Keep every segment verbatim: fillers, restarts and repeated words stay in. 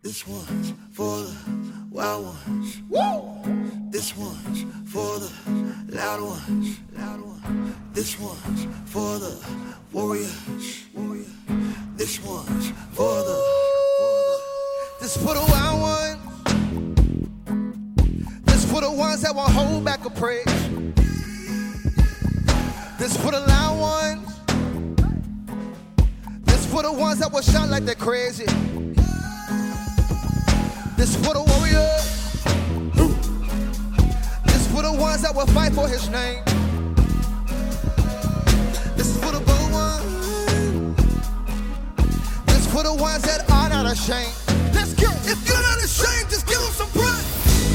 This one's for the wild ones. Woo! This one's for the loud ones. Loud ones. This one's for the warriors. Warrior. This one's for the. This for the wild ones. This for the ones that won't hold back a praise. This for the loud ones. This for the ones that will shout like they're crazy. This for the warriors. This for the ones that will fight for his name. This is for the bold ones. This for the ones that are not ashamed. Let's go. If you're not ashamed, just give them some praise.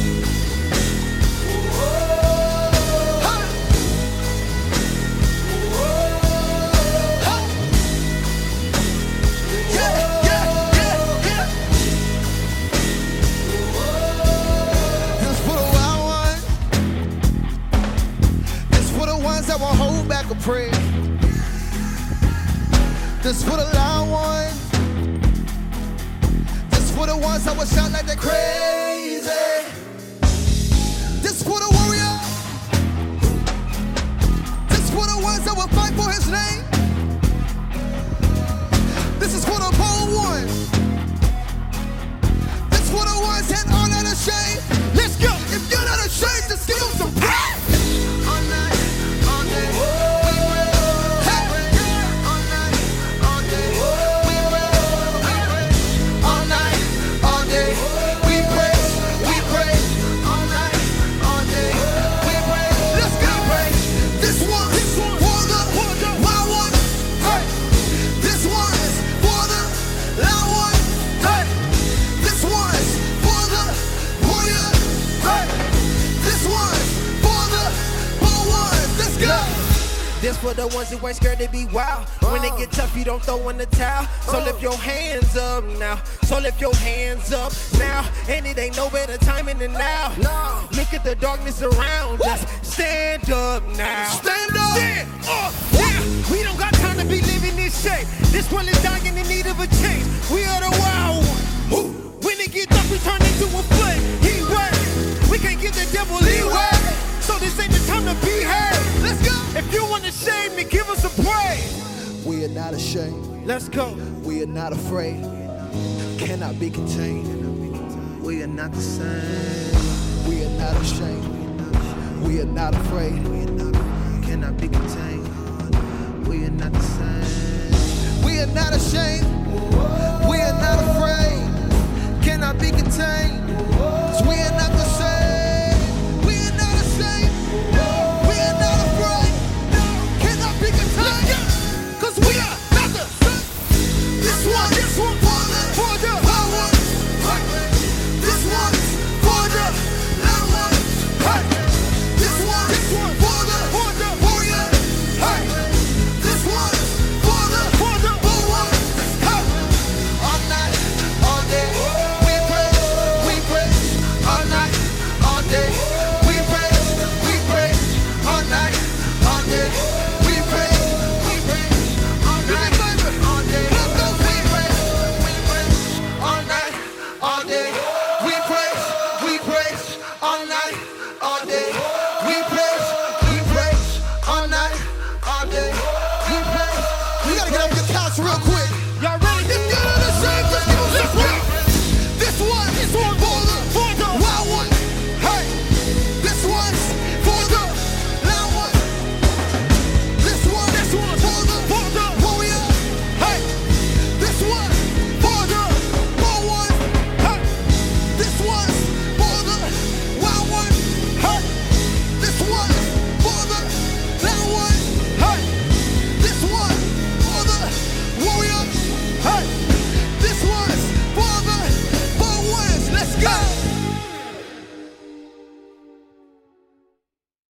That won't hold back a praise. This for the loud ones. This for the ones that will shout like they're crazy. This for the warrior. This for the ones that will fight for his name. This is for the bold ones. This for the ones that are not ashamed. Let's go. If you're not ashamed, just give them some praise. All night. This for the ones who ain't scared to be wild. When they get tough, you don't throw in the towel. So lift your hands up now. So lift your hands up now. And it ain't no better timing than now. Look at the darkness around us. Stand up now. Stand up. Stand up. Yeah. We don't got time to be living this shape. This one is dying in need of a change. We are the wild ones. When it get tough, we turn into a flame. He work. We can't give the devil leeway. So this ain't the time to be heard. Let's go. If you want to shame me, give us a praise. We are not ashamed. Let's go. We are not afraid. Cannot be contained. We are not the same. We are not ashamed. We are not afraid. Cannot be contained. We are not the same. We are not ashamed. We are not afraid.